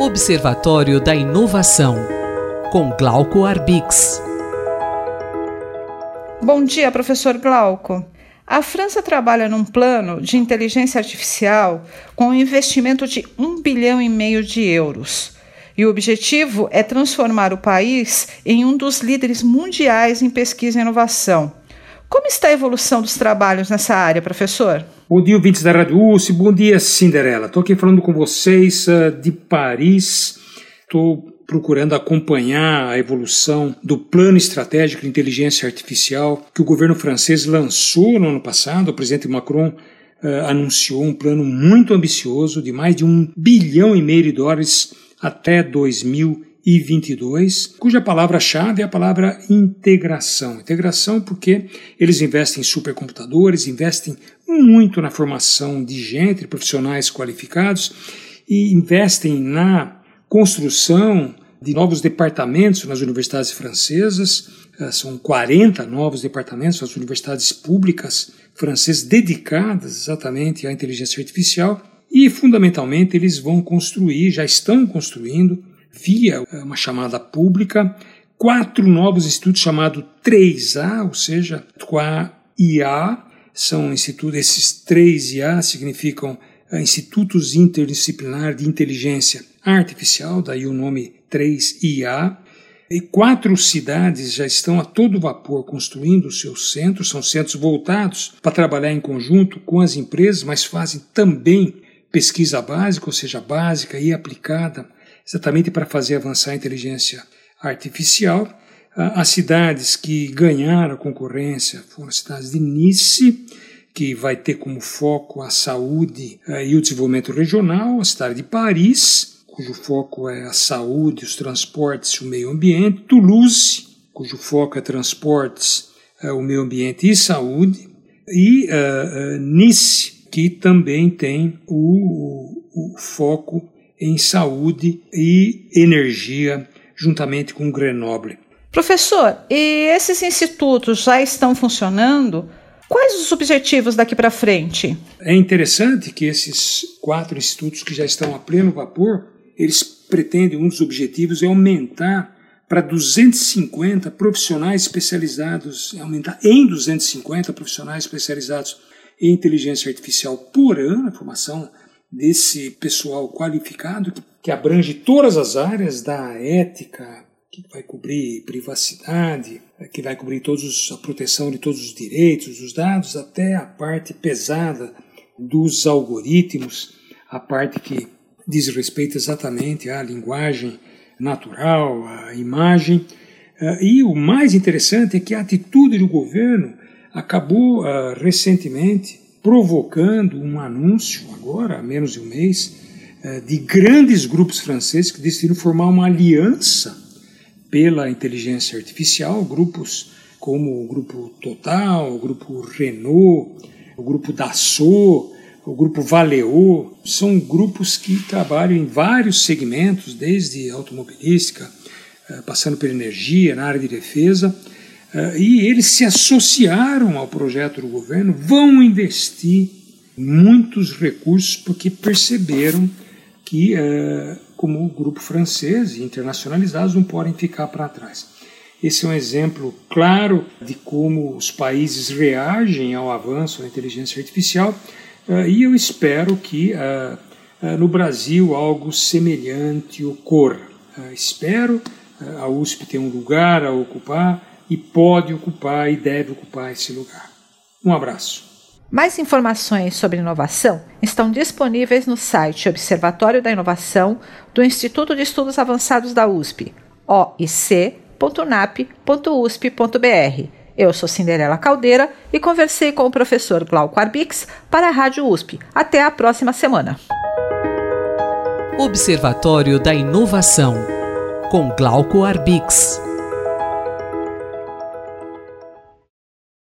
Observatório da Inovação, com Glauco Arbix. Bom dia, professor Glauco. A França trabalha num plano de inteligência artificial com um investimento de 1,5 bilhão de euros. E o objetivo é transformar o país em um dos líderes mundiais em pesquisa e inovação. Como está a evolução dos trabalhos nessa área, professor? Bom dia, ouvintes da Rádio USP. Bom dia, Cinderela. Estou aqui falando com vocês de Paris. Estou procurando acompanhar a evolução do plano estratégico de inteligência artificial que o governo francês lançou no ano passado. O presidente Macron anunciou um plano muito ambicioso de mais de $1,5 bilhão até 2022, cuja palavra-chave é a palavra integração. Integração porque eles investem em supercomputadores, investem muito na formação de gente, profissionais qualificados, e investem na construção de novos departamentos nas universidades francesas. São 40 novos departamentos nas universidades públicas francesas dedicadas exatamente à inteligência artificial. E, fundamentalmente, eles vão construir, já estão construindo, via uma chamada pública, 4 novos institutos chamados 3A, ou seja, com a IA, são institutos, esses 3IA significam Institutos Interdisciplinares de Inteligência Artificial, daí o nome 3IA, e 4 cidades já estão a todo vapor construindo os seus centros, são centros voltados para trabalhar em conjunto com as empresas, mas fazem também pesquisa básica, ou seja, básica e aplicada, exatamente para fazer avançar a inteligência artificial. As cidades que ganharam a concorrência foram as cidades de Nice, que vai ter como foco a saúde e o desenvolvimento regional, a cidade de Paris, cujo foco é a saúde, os transportes e o meio ambiente, Toulouse, cujo foco é transportes, o meio ambiente e saúde, e Nice, que também tem o foco em saúde e energia, juntamente com Grenoble. Professor, e esses institutos já estão funcionando? Quais os objetivos daqui para frente? É interessante que esses 4 institutos que já estão a pleno vapor, eles pretendem, um dos objetivos é aumentar para 250 profissionais especializados, aumentar em 250 profissionais especializados em inteligência artificial por ano, a formação desse pessoal qualificado que abrange todas as áreas da ética, que vai cobrir privacidade, que vai cobrir a proteção de todos os direitos dos dados, até a parte pesada dos algoritmos, a parte que diz respeito exatamente à linguagem natural, à imagem. E o mais interessante é que a atitude do governo acabou recentemente provocando um anúncio, agora há menos de um mês, de grandes grupos franceses que decidiram formar uma aliança pela inteligência artificial, grupos como o Grupo Total, o Grupo Renault, o Grupo Dassault, o Grupo Valeo. São grupos que trabalham em vários segmentos, desde automobilística, passando pela energia, na área de defesa, e eles se associaram ao projeto do governo, vão investir muitos recursos porque perceberam que, como grupo francês e internacionalizados, não podem ficar para trás. Esse é um exemplo claro de como os países reagem ao avanço da inteligência artificial, e eu espero que no Brasil algo semelhante ocorra. Espero, a USP tem um lugar a ocupar, e pode ocupar e deve ocupar esse lugar. Um abraço. Mais informações sobre inovação estão disponíveis no site Observatório da Inovação do Instituto de Estudos Avançados da USP, oic.nap.usp.br. Eu sou Cinderela Caldeira e conversei com o professor Glauco Arbix para a Rádio USP. Até a próxima semana. Observatório da Inovação, com Glauco Arbix.